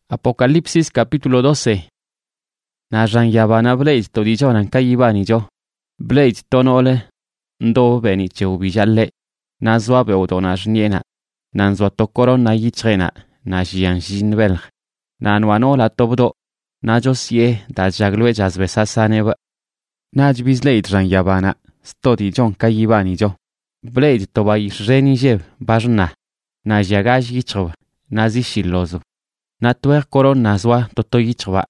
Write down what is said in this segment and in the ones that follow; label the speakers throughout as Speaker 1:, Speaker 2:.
Speaker 1: Apocalipsis capítulo 12. Na ran yabana blade to dijonan kayibani jo. Blade tonole ndo beni cheubijalle. Na zwa beodo jniena. Na zwa tokoron na yitrena. Na jian jinbelg. Na nwano la tobdo. Na josie da jaglwe jazbesasaneba. Na jbizlade ran yabana. Sto dijon kayibani jo. Blade to bayi reni jeb bajna. Na jagaj yitrwa. Na zishilozo. Na tuer koron na zwa toto yitrwa.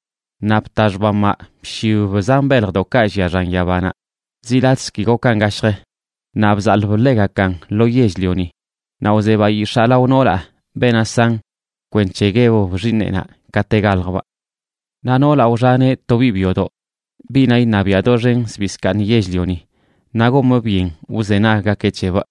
Speaker 1: Na ptajbama pshiu zambelg do kajia ran yabana. Zilatski go kangashre. Na bzalvlega kan lo yejlioni. Na ozeba yishala unola. Bena sang. Kwenchegeo vrinena kategalgwa. Na nola ujane tobibiodo. Bina inabiadoren sbiskan yejlioni. Nago mobien uzena gakecheba.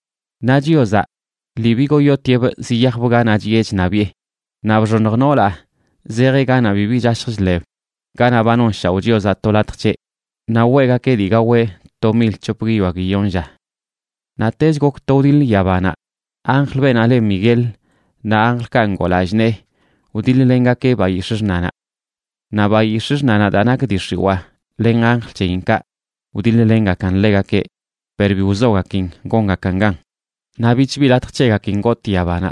Speaker 1: Najioza. Libigo yotieb ziyahboga najiech nabie. Nabjonognola. Zere gana bibi jashlev. Gana banon shaujioza tolatche. Na wega ke diga we tomil chopriwa giyonja. Na tezgok todil yabana. Ángel benale Miguel. Na ángel kangolajne. Udil lenga ke bayishnana. Na bayishnana danak dishiwa. Len ángel cheinka. Udil lenga kan lega ke. Perbiuzoga king gonga kangang. Na bichbilatchega king goti yabana.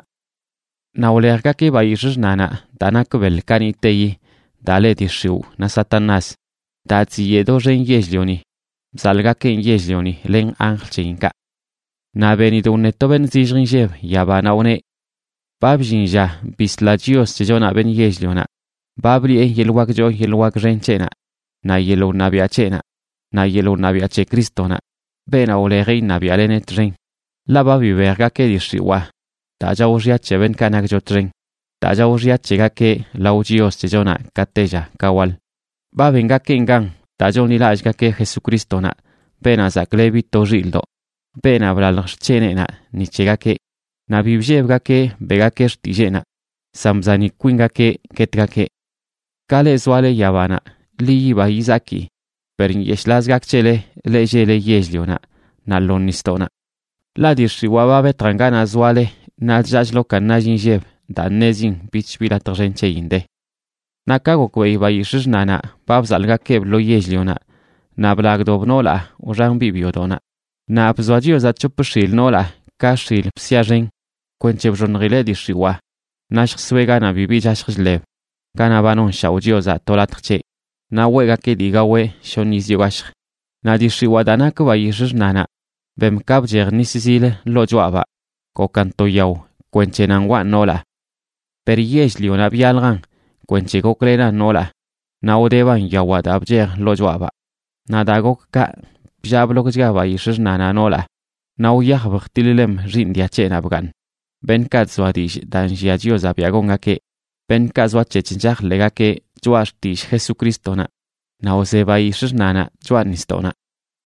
Speaker 1: Na olerga ke bayishnana danak belkani teyi. Dale dishiu na Satanas. Dazi yedo ren yejlioni. Zalga ken yejlioni len ángel cheinka. Na benido neto ben zizrinjev yabana one. Babjinja bislagios chejona ben yejliona. Babli yelwak jo yelwak renchena. Na yelo nabiachena. Na yelo nabiache kristona. Bena olerei nabialene tren. La babi verga ke dishiwa. Taja uriache ben kanak jo tren. Taja uriache ga ke laugios chejona kateja kawal. Babenga kengang. Taja unilajga ke Jesucristona. Bena zaklebi tojildo. Bena blalchenena ni chega ke. Na bibjebga ke bega ke stijena. Samzani kwinga ke ketga ke. Kale zwale yabana. Li ba izaki. Perin yeshlazgak chele lejele yejliona. Na lonistona. La dishiwa babe trangana zwale. Na jajlo kanajin jeb. Da nezin bichbila terjenche inde. Na kago kwei ba yishnana. Babzalga keb lo yejliona. Na blagdobnola. Ujan bibiodona. Na abzwajio za chupshil nola. Kashil psiajen. Kwenchebjonrile dishiwa. Nash swega na bibi jashlev. Gana banon shaujio za tolatche. Na wega ke digawe shoniziogash. Na dishiwa danak ba yishnana. Bem kabjer nisizile lo joaba. Kokanto yau. Kwenchenangwa nola. Per yejliona bialgan. Kwenchego klena nola. Na odeban yawad abjer lo joaba. Na dagok ka. Pjablokjaba yishnana nola. Na uyah bhtililem rindia chena bgan. Ben katzwadish danjia jioza biagonga ke. Ben kazwachechinjak lega ke. Joash tish Jesucristona. Na oseba yishnana joanistona.